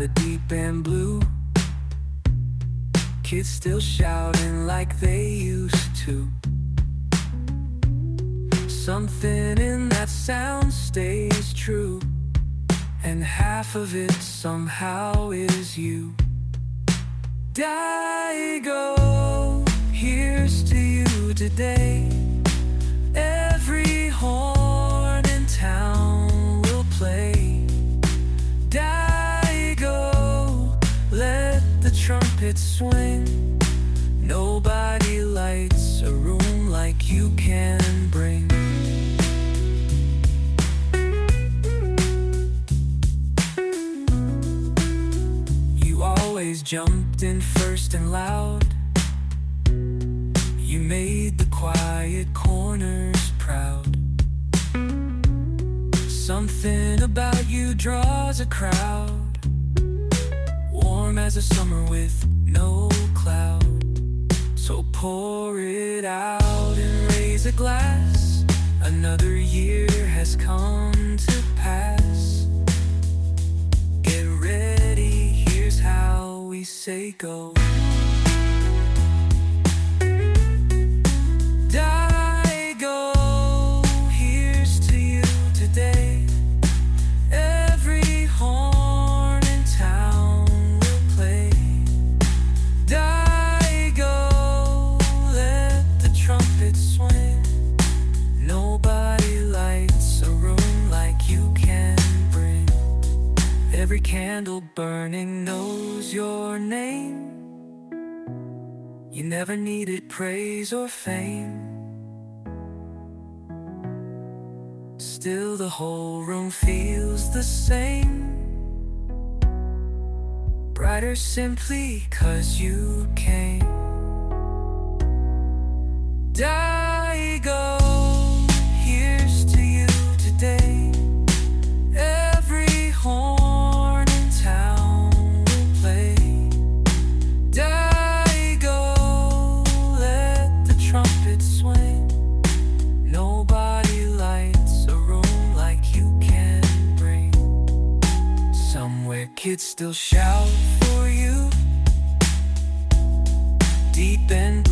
the deep and blue. Kids still shouting like they used to. Something in that sound stays true, and half of it somehow is you. Daigo, here's to you today. Every horn in town will play. Daigo, let the trumpet swing. Nobody lights a room like you can bring. You always jumped in first and loud. You made the quiet corners proud. Something about you draws a crowd, warm as a summer with no cloud. So pour it out and raise a glass. Another year has come to pass. Get ready, here's how we say go. Daigo, here's to you today. Every horn in town will play. Daigo, let the trumpet swing. Nobody lights a room like you can bring. Every candle burning knows your name. You never needed praise or fame. Still the whole room feels the same. Brighter simply 'cause you came. Daigo, here's to you today. Every horn in town will play. Daigo, let the trumpet swing. Nobody lights a room like you can bring. Somewhere kids still shout for you, deep and